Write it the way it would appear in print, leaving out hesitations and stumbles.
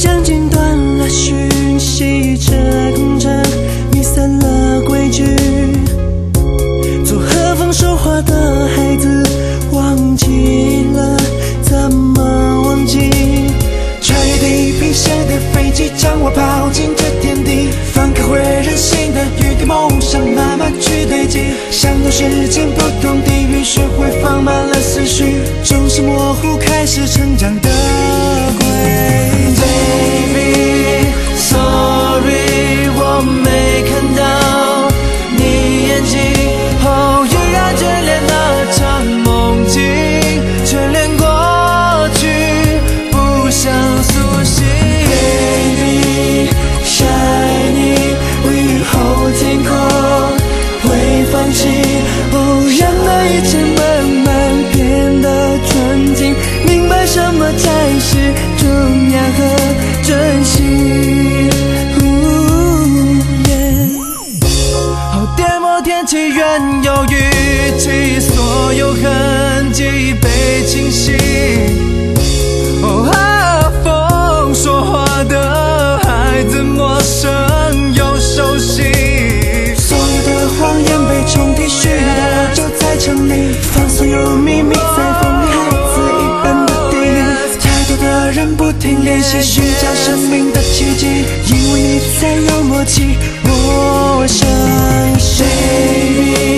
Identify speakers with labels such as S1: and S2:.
S1: 像剪断了讯息，整整弥散了规矩。做和风说话的孩子，忘记了怎么忘记。穿越地平线的飞机，将我抛进这天地，放开会任性的雨给梦想慢慢去堆积。相同时间不同地域，学会放慢了思绪，重新模糊开始成长的轨迹。Baby sorry 我没看到你眼睛，哦依然眷恋那场梦境，眷恋过去不想苏醒。Baby shiny 我雨后天空会放弃，哦让那一切慢慢变得纯净，明白什么才是重要和珍惜。颠簸天气原有雨季，所有痕迹被清洗。和风说话的孩子，陌生又熟悉。所有的谎言被重提，需要的我就在城里，放松有秘密，在风里孩子一般的定义。太多的人不停练习，寻找生命的奇迹，因为你才有默契，我相信。